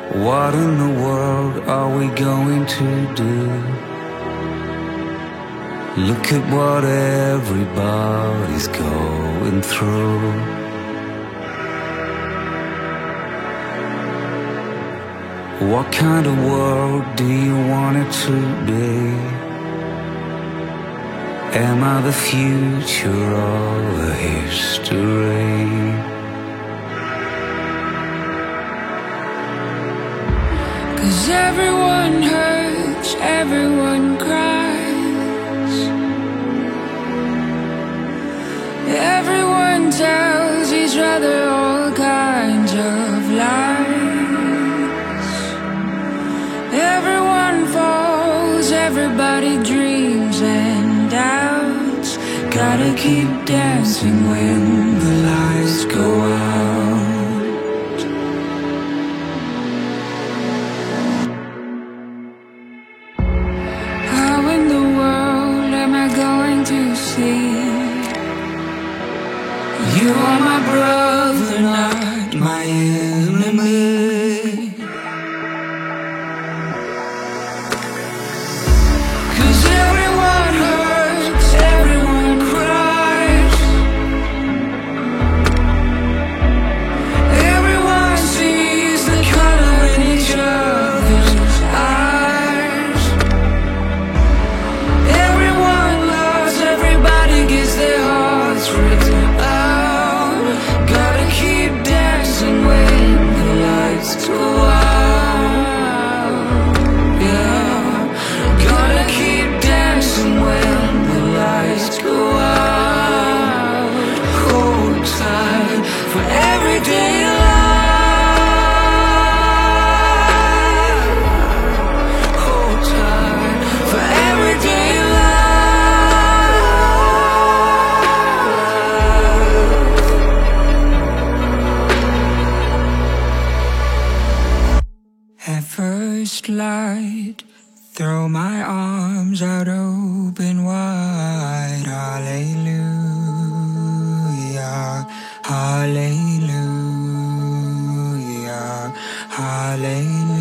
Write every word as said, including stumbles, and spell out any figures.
What in the world are we going to do? Look at what everybody's going through. What kind of world do you want it to be? Am I the future or the history? Cause everyone hurts, everyone cries. Everyone tells each other all kinds of lies. Everyone falls, everybody dreams and doubts. Gotta keep dancing when the lights go out. You are my brother, not my enemy. Cause everyone hurts, everyone cries. Everyone sees the color in each other's eyes. Everyone loves, everybody gets their hearts ripped out. When the lights go out, yeah. Gotta keep dancing when the lights go out. Hold tight for everyday life. Hold tight for everyday life. At first light, throw my arms out open wide. Hallelujah, hallelujah, hallelujah.